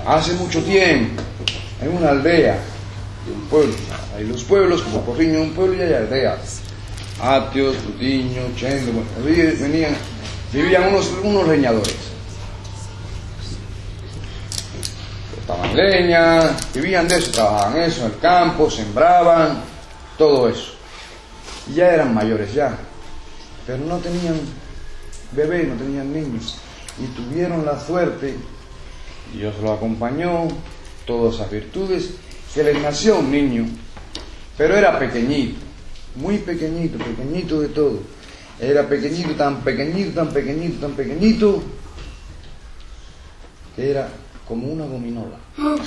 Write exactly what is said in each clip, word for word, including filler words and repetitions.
Hace mucho tiempo, en una aldea de un pueblo, hay los pueblos, como Porriño, un pueblo y hay aldeas. Atios, Putiño, Chendo, bueno, venían, vivían unos, unos leñadores. Cortaban leña, vivían de eso, trabajaban eso, en el campo, sembraban, todo eso. Y ya eran mayores ya, pero no tenían bebé, no tenían niños. Y tuvieron la suerte, Dios lo acompañó, todas esas virtudes, que les nació un niño, pero era pequeñito, muy pequeñito, pequeñito de todo. Era pequeñito, tan pequeñito, tan pequeñito, tan pequeñito, que era como una gominola.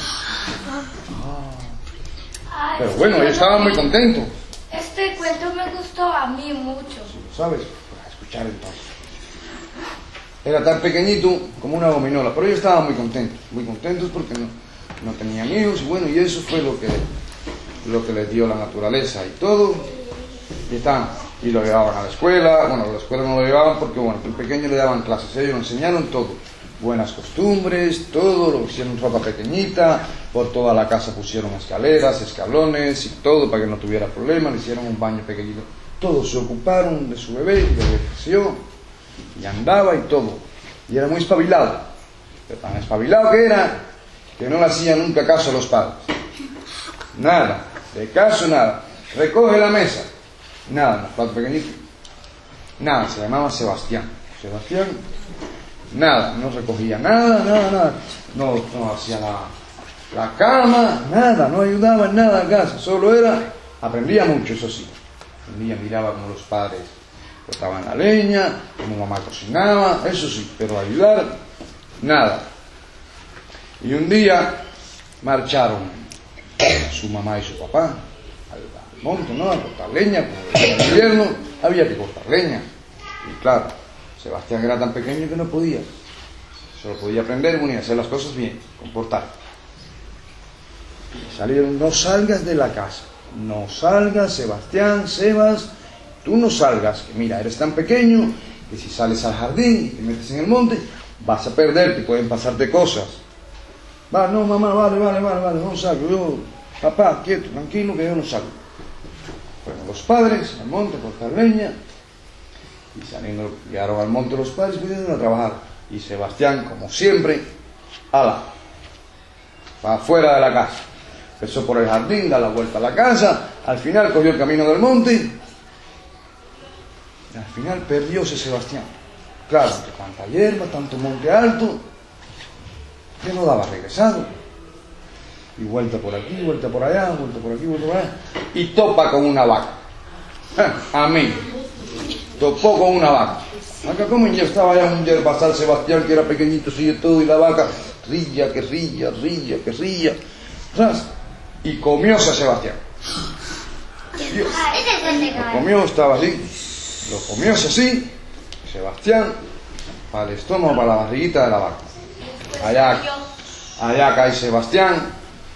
Ah. Pero bueno, ellos estaban muy contentos. Este cuento me gustó a mí mucho. ¿Sabes? Para escuchar entonces. Era tan pequeñito como una gominola, pero ellos estaban muy contentos, muy contentos porque no, no tenían hijos, y bueno, y eso fue lo que, lo que les dio la naturaleza y todo. Y, estaban, y lo llevaban a la escuela, bueno, a la escuela no lo llevaban porque, bueno, el pequeño le daban clases, ellos lo enseñaron todo. Buenas costumbres, todo, lo hicieron ropa pequeñita, por toda la casa pusieron escaleras, escalones y todo para que no tuviera problemas, le hicieron un baño pequeñito. Todos se ocuparon de su bebé, el bebé creció y andaba y todo. Y era muy espabilado, pero tan espabilado que era que no le hacía nunca caso a los padres. Nada, de caso nada. Recoge la mesa, nada, los platos pequeñitos. Nada, se llamaba Sebastián. Sebastián, nada, no recogía nada, nada, nada. No, no hacía la, la cama, nada, no ayudaba en nada a casa. Solo era, aprendía mucho, eso sí. Aprendía, miraba como los padres cortaban la leña, como mamá cocinaba, eso sí, pero ayudar, nada. Y un día marcharon su mamá y su papá al monte, ¿no? A cortar leña, porque en el invierno había que cortar leña. Y claro, Sebastián era tan pequeño que no podía, solo podía aprender y hacer las cosas bien, comportar. Y salieron, no salgas de la casa, no salgas, Sebastián, Sebas, tú no salgas, que mira, eres tan pequeño que si sales al jardín y te metes en el monte, vas a perderte, pueden pasarte cosas. Va, no, mamá, vale, vale, vale, vale, no salgo, yo, papá, quieto, tranquilo, que yo no salgo. Fueron los padres al monte a cortar leña, y saliendo, llegaron al monte los padres, vinieron a trabajar. Y Sebastián, como siempre, ala, para afuera de la casa. Empezó por el jardín, da la vuelta a la casa, al final cogió el camino del monte, y al final perdióse Sebastián. Claro, entre tanta hierba, tanto monte alto, que no daba regresado. Y vuelta por aquí, vuelta por allá, vuelta por aquí, vuelta por allá. Y topa con una vaca. Amén. Topó con una vaca. Acá como ya estaba ya un yerbazal Sebastián, que era pequeñito, sigue todo, y la vaca rilla, que rilla, rilla, que rilla. ¿Sabes? Y comióse a Sebastián. Dios. Lo comió, estaba así. Lo comióse así. Sebastián, para el estómago, para la barriguita de la vaca. Allá, allá cae Sebastián.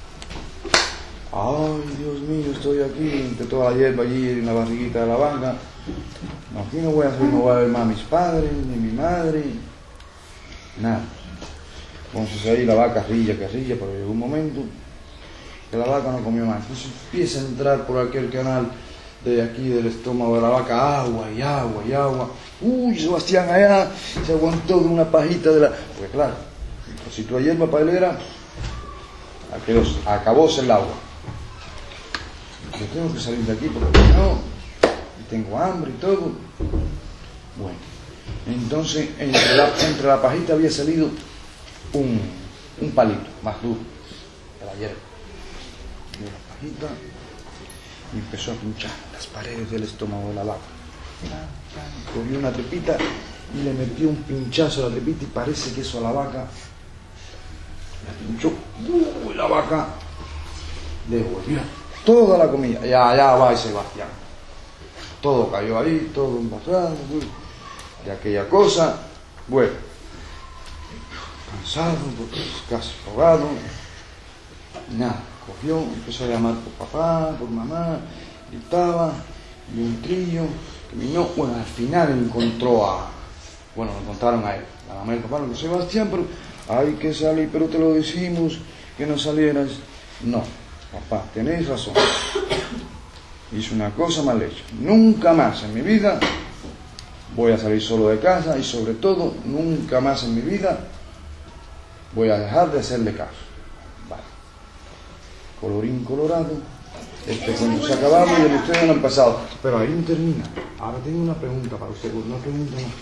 Ay, Dios mío, estoy aquí entre toda la hierba allí en la barriguita de la vaca. No, aquí no voy a hacer, no voy a ver más a mis padres, ni mi madre, nada. Entonces ahí la vaca rilla, que rilla, pero llegó un momento que la vaca no comió más. Entonces empieza a entrar por aquel canal de aquí del estómago de la vaca agua y agua y agua. Uy, Sebastián allá se aguantó de una pajita de la... Pues claro, si tu hierba para él era, acabóse el agua. Yo tengo que salir de aquí porque no, tengo hambre y todo. Bueno, entonces entre la, entre la pajita había salido un, un palito más duro de la hierba. Y la pajita y empezó a pinchar las paredes del estómago de la vaca. Cogió una trepita y le metió un pinchazo a la trepita y parece que eso a la vaca la pinchó. Uy, la vaca devolvió toda la comida. Ya, ya va Sebastián. Todo cayó ahí, todo envasado, de aquella cosa. Bueno, cansado, casi ahogado. Nada, cogió, empezó a llamar por papá, por mamá, gritaba, y un trillo, terminó. Bueno, al final encontró a, bueno, lo encontraron a él, la mamá y el papá, lo que Sebastián, pero hay que salir, pero te lo decimos, que no salieras. No, papá, tenéis razón. Hice una cosa mal hecha. Nunca más en mi vida voy a salir solo de casa y sobre todo, nunca más en mi vida voy a dejar de hacerle caso. Vale. Colorín colorado, este cuento se ha acabado y el ustedes no han pasado. Pero ahí no termina. Ahora tengo una pregunta para usted, una pregunta más.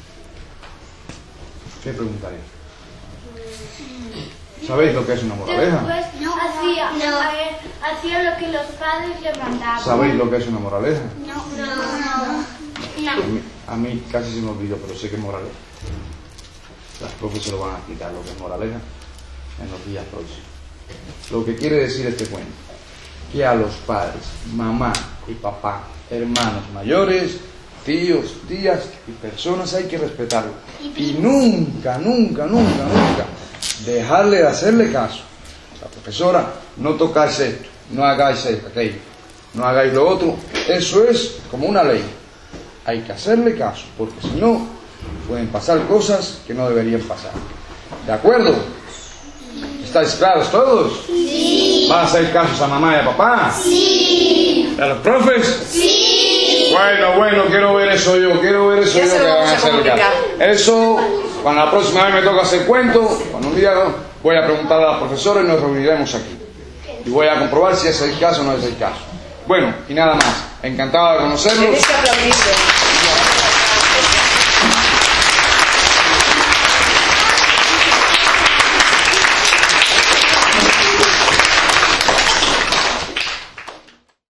¿Qué preguntaré? ¿Sabéis lo que es una moraleja? Después hacía, a ver, hacía lo que los padres le mandaban. ¿Sabéis lo que es una moraleja? No, no, no. A mí, a mí casi se me olvidó, pero sé que es moraleja. Las profes se lo van a explicar lo que es moraleja en los días próximos. Lo que quiere decir este cuento, que a los padres, mamá y papá, hermanos mayores, tíos, tías y personas hay que respetarlo. Y nunca, nunca, nunca, nunca dejarle de hacerle caso. La profesora, no tocáis esto, no hagáis esto, aquello, no hagáis lo otro. Eso es como una ley. Hay que hacerle caso, porque si no, pueden pasar cosas que no deberían pasar. ¿De acuerdo? ¿Estáis claros todos? Sí. ¿Van a hacer casos a mamá y a papá? Sí. ¿A los profes? Sí. Bueno, bueno, quiero ver eso yo, quiero ver eso Ya yo se que lo van vamos a a hacer comunicar. caso. Eso, cuando la próxima vez me toca hacer cuento, cuando un día voy a preguntar a la profesora y nos reuniremos aquí. Y voy a comprobar si es el caso o no es el caso. Bueno, y nada más. Encantado de conocerlos. Tenéis que aplaudirle.